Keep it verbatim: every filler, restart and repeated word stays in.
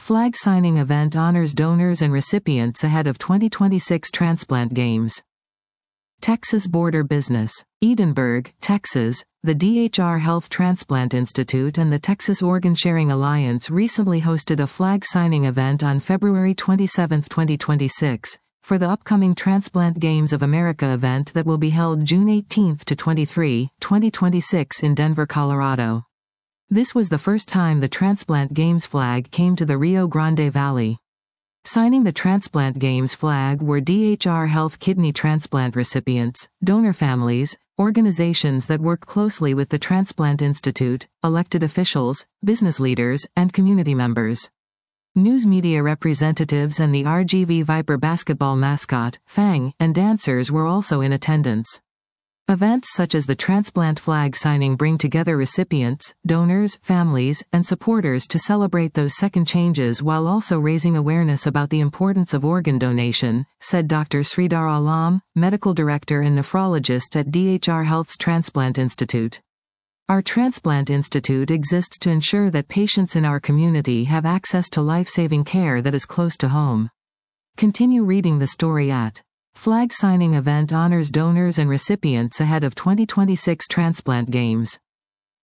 Flag signing event honors donors and recipients ahead of twenty twenty-six transplant games. Texas border business. Edinburgh, Texas. The D H R Health Transplant Institute and the Texas Organ Sharing Alliance recently hosted a flag signing event on February twenty-seventh, twenty twenty-six, for the upcoming Transplant Games of America event that will be held June eighteenth to twenty-third, twenty twenty-six in Denver, Colorado. This was the first time the Transplant Games flag came to the Rio Grande Valley. Signing the Transplant Games flag were D H R Health kidney transplant recipients, donor families, organizations that work closely with the Transplant Institute, elected officials, business leaders, and community members. News media representatives and the R G V Viper basketball mascot, Fang, and dancers were also in attendance. Events such as the transplant flag signing bring together recipients, donors, families, and supporters to celebrate those second changes while also raising awareness about the importance of organ donation, said Doctor Sridhar Alam, medical director and nephrologist at D H R Health's Transplant Institute. Our Transplant Institute exists to ensure that patients in our community have access to life-saving care that is close to home. Continue reading the story at Flag signing event honors donors and recipients ahead of twenty twenty-six Transplant Games.